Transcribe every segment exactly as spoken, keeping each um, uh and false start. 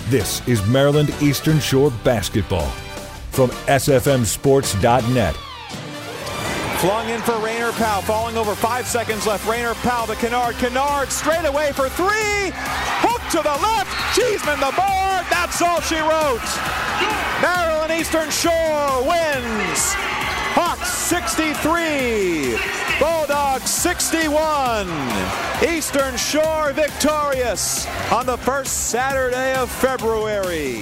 This is Maryland Eastern Shore basketball from S F M sports dot net. Flung in for Rainer Powell, falling over five seconds left. Rainer Powell to Kennard. Kennard straight away for three. Hook to the left. Cheeseman the board. That's all she wrote. Maryland Eastern Shore wins. Hawks sixty-three. Bulldogs sixty-one. Eastern Shore victorious on the first Saturday of February.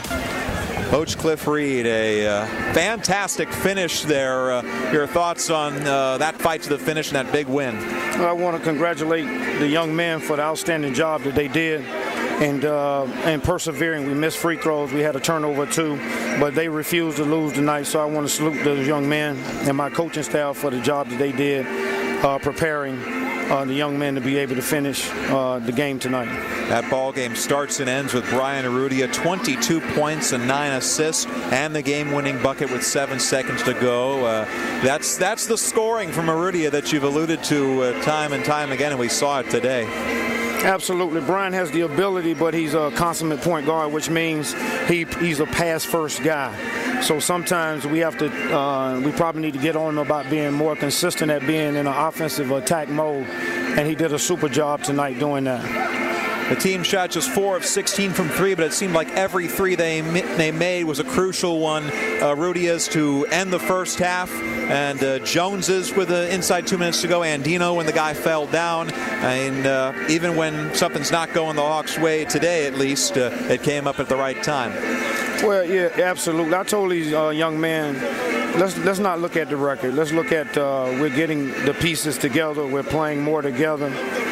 Coach Cliff Reed, a uh, fantastic finish there. Uh, your thoughts on uh, that fight to the finish and that big win? Well, I want to congratulate the young men for the outstanding job that they did and uh, and persevering. We missed free throws. We had a turnover too, but they refused to lose tonight. So I want to salute those young men and my coaching staff for the job that they did uh, preparing Uh, the young men to be able to finish uh, the game tonight. That ball game starts and ends with Brian Arudia, twenty-two points and nine assists, and the game-winning bucket with seven seconds to go. Uh, that's that's the scoring from Arudia that you've alluded to uh, time and time again, and we saw it today. Absolutely. Brian has the ability, but he's a consummate point guard, which means he he's a pass-first guy. So sometimes we have to, uh, we probably need to get on him about being more consistent at being in an offensive attack mode, and he did a super job tonight doing that. The team shot just four of sixteen from three, but it seemed like every three they they made was a crucial one. Uh, Rudia's to end the first half, and uh, Jones's with the inside two minutes to go. Andino when the guy fell down, and uh, even when something's not going the Hawks' way today, at least uh, it came up at the right time. Well, yeah, absolutely. I told these uh, young men, let's let's not look at the record. Let's look at uh, we're getting the pieces together. We're playing more together,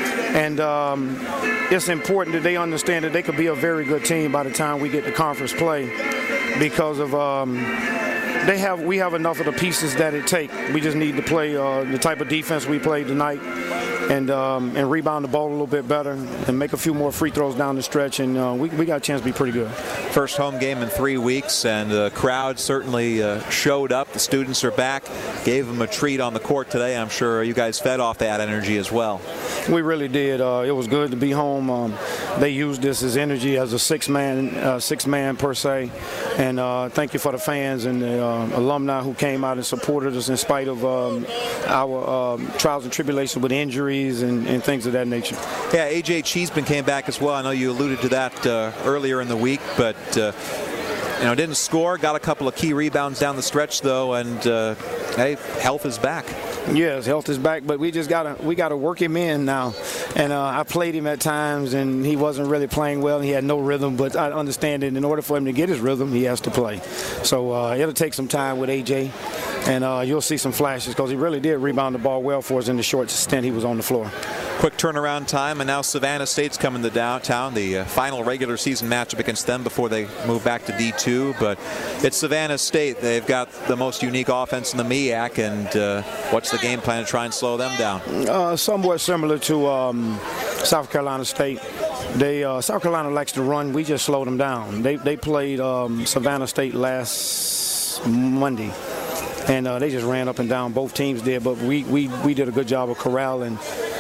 and um, it's important that they understand that they could be a very good team by the time we get to conference play, because of um, they have we have enough of the pieces that it takes. We just need to play uh, the type of defense we played tonight, and um, and rebound the ball a little bit better, and make a few more free throws down the stretch, and uh, we we got a chance to be pretty good. First home game in three weeks, and the crowd certainly uh, showed up. The students are back, gave them a treat on the court today. I'm sure you guys fed off that energy as well. We really did. Uh, it was good to be home. Um, they used this as energy as a six-man, uh, six-man per se. And uh, thank you for the fans and the uh, alumni who came out and supported us in spite of um, our um, trials and tribulations with injuries and, and things of that nature. Yeah, A J Cheeseman came back as well. I know you alluded to that uh, earlier in the week, but uh, you know, didn't score. Got a couple of key rebounds down the stretch though, and uh, hey, health is back. Yes, health is back, but we just gotta we gotta work him in now. And uh, I played him at times, and he wasn't really playing well. And he had no rhythm, but I understand that in order for him to get his rhythm, he has to play. So uh, it'll take some time with A J, and uh, you'll see some flashes because he really did rebound the ball well for us in the short stint he was on the floor. Quick turnaround time, and now Savannah State's coming to downtown. The uh, final regular season matchup against them before they move back to D two. But it's Savannah State. They've got the most unique offense in the M E A C, and uh, what's the game plan to try and slow them down? Uh, somewhat similar to um, South Carolina State. They uh, South Carolina likes to run. We just slowed them down. They they played um, Savannah State last Monday, and uh, they just ran up and down. Both teams did, but we we we did a good job of corralling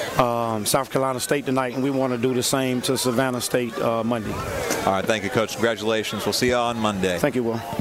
Um, South Carolina State tonight, and we want to do the same to Savannah State uh, Monday. All right, thank you, Coach. Congratulations. We'll see you on Monday. Thank you, Will.